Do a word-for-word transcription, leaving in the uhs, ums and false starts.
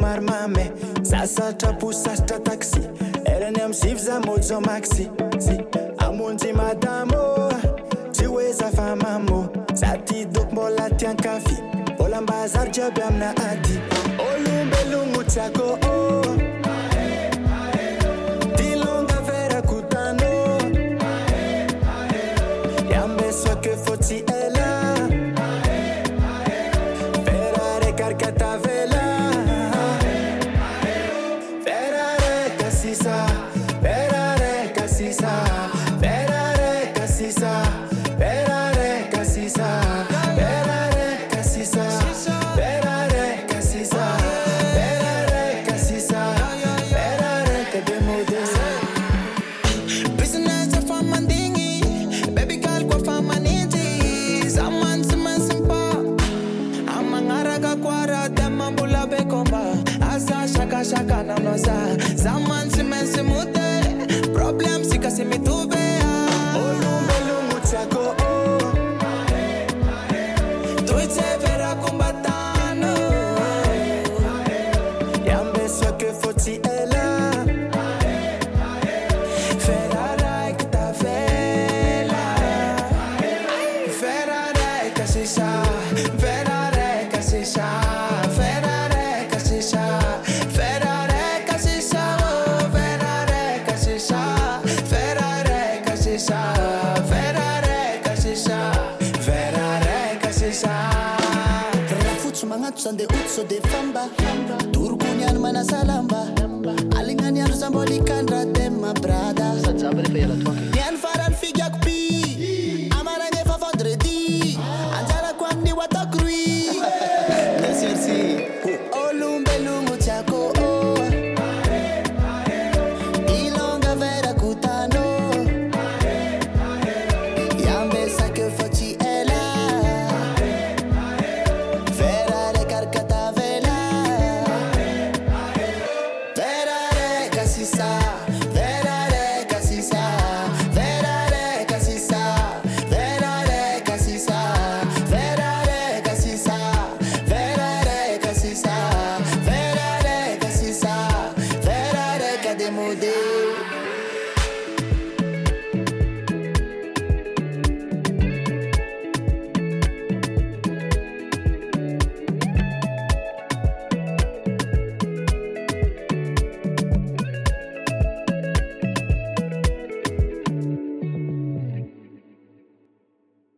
marmame sasatra posasitra taxi erany am sivy za mojo maxi si amonjy madamo tsy hoe zafamamo za ty doko mbola tian-kafy volambazary jiaby amina ady olombelogno tiako oh. Dilonga vera kutano yambe so che foti ela Ferrare carcata vela Ferrare casisa Ferrare casisa Ferrare casisa Ferrare casisa Ferrare casisa Ferrare casisa Ferrare casisa Ferrare che demode Business of a mandingi baby girl kwa fama ninji zaman simpa amangaraga kwara demambula bekomba asa shaka shaka na nosa zaman simute problem sikasi mitube olumbelungu tiako oh. tuite vera combatano yambe so che foti ela Ferrari que tá vela Ferrari que se chá Ferrari que se chá Ferrari que se chá Ferrari que se chá Ferrari que se chá Ferrari que se chá Ferrari que se chá Ferrari que se chá Rafuts mangato sande utso de famba Turkunian mana salamba Alingani anu samboli kandra tema brada Sa java refa ela toaka Nian fa